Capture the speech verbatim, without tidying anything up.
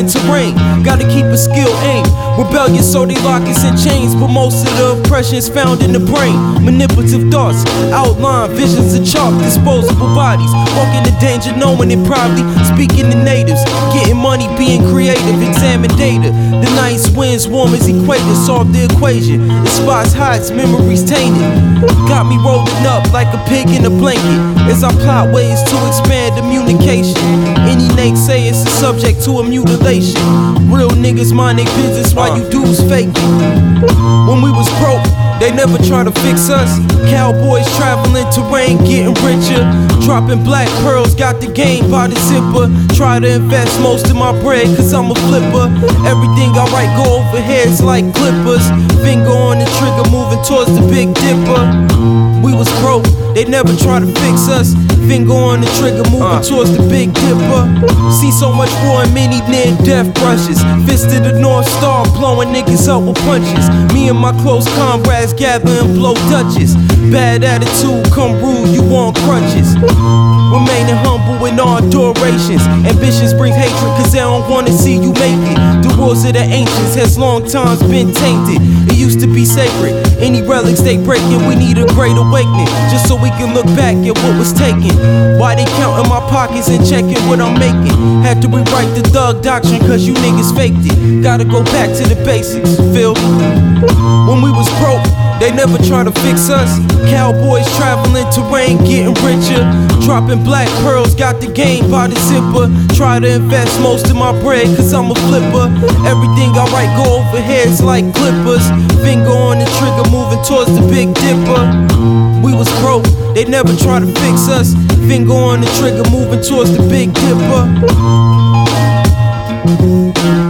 terrain. Gotta keep a skill aim. Rebellious, so they lock us in chains, but most of the oppression is found in the brain. Manipulative thoughts, outline visions of chalk, disposable bodies, walking in danger knowing it probably. Speaking to natives, getting money, being creative, examine data. The nice winds, warm as equator, solve the equation. The spots hot, memories tainted. Got me rolling up like a pig in a blanket as I plot ways to expand communication. Any naysayer is subject to a mutilation. Real niggas mind their business while you dudes faking. When we was broke, they never try to fix us. Cowboys traveling terrain, getting richer. Dropping black pearls, got the game by the zipper. Try to invest most of my bread, cause I'm a flipper. Everything I write go over heads like clippers. Finger on the trigger, moving towards the Big Dipper. We was broke, they never try to fix us. Finger on the trigger, moving uh. towards the Big Dipper. See so much war and many near-death brushes. Fist to the North Star, blowing niggas up with punches. Me and my close comrades gather and blow Dutches. Bad attitude, come rude, you on crutches. Remaining humble in all durations. Ambitions bring hatred cause they don't wanna see you make it. The rules of the ancients has long times been tainted. It used to be sacred, any relics they breaking. We need a great awakening, just so we can look back at what was taken. Why they counting my pockets and checking what I'm making? Had to rewrite the thug doctrine cause you niggas faked it. Gotta go back to the basics, feel me? When we was broke, they never try to fix us. Cowboys traveling terrain, getting richer. Dropping black pearls, got the game by the zipper. Try to invest most of my bread, cause I'm a flipper. Everything I write go over heads like clippers. Finger on the trigger, moving towards the Big Dipper. We was broke, they never try to fix us. Finger on the trigger, moving towards the Big Dipper.